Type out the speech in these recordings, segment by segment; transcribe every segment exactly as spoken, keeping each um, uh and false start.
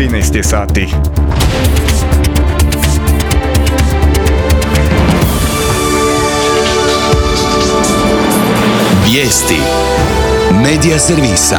trinaest je sati. Vijesti Medija servisa.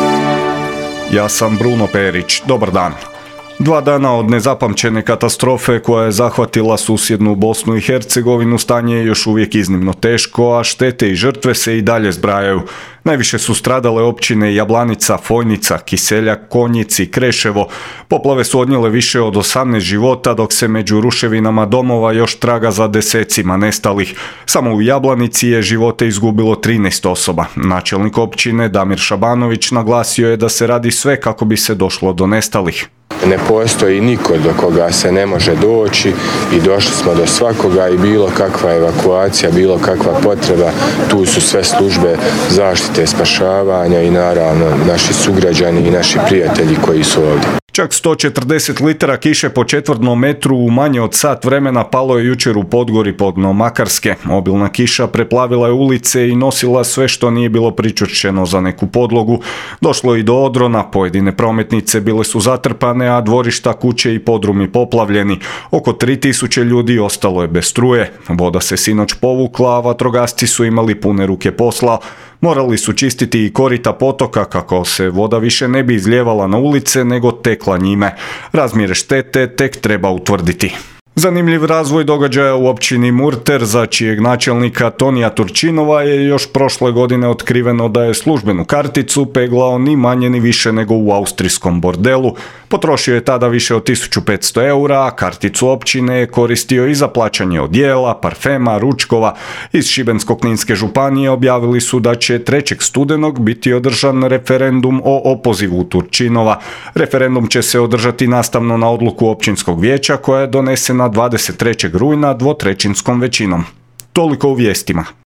Ja sam Bruno Perić. Dobar dan. Dva dana od nezapamćene katastrofe koja je zahvatila susjednu Bosnu i Hercegovinu, stanje je još uvijek iznimno teško, a štete i žrtve se i dalje zbrajaju. Najviše su stradale općine Jablanica, Fojnica, Kiseljak, Konjic i Kreševo. Poplave su odnijele više od osamnaest života, dok se među ruševinama domova još traga za desecima nestalih. Samo u Jablanici je živote izgubilo trinaest osoba. Načelnik općine Damir Šabanović naglasio je da se radi sve kako bi se došlo do nestalih. Ne postoji niko do koga se ne može doći i došli smo do svakoga i bilo kakva evakuacija, bilo kakva potreba, tu su sve službe zaštite, spašavanja i naravno naši sugrađani i naši prijatelji koji su ovdje. Čak sto četrdeset litara kiše po četvrtnom metru u manje od sat vremena palo je jučer u Podgori podno Makarske. Obilna kiša preplavila je ulice i nosila sve što nije bilo pričvršćeno za neku podlogu. Došlo je i do odrona, pojedine prometnice bile su zatrpane, a dvorišta, kuće i podrumi poplavljeni. Oko tri tisuće ljudi ostalo je bez struje. Voda se sinoć povukla, a vatrogasci su imali pune ruke posla. Morali su čistiti i korita potoka kako se voda više ne bi izljevala na ulice nego tekla njime. Razmjere štete tek treba utvrditi. Zanimljiv razvoj događaja u općini Murter, za čijeg načelnika Tonija Turčinova je još prošle godine otkriveno da je službenu karticu peglao ni manje ni više nego u austrijskom bordelu. Potrošio je tada više od tisuću petsto eura, a karticu općine je koristio i za plaćanje odjela, parfema, ručkova. Iz Šibensko-kninske županije objavili su da će trećeg studenog biti održan referendum o opozivu Turčinova. Referendum će se održati nastavno na odluku općinskog vijeća koja je donesena dvadeset trećeg rujna dvotrećinskom većinom. Toliko u vijestima.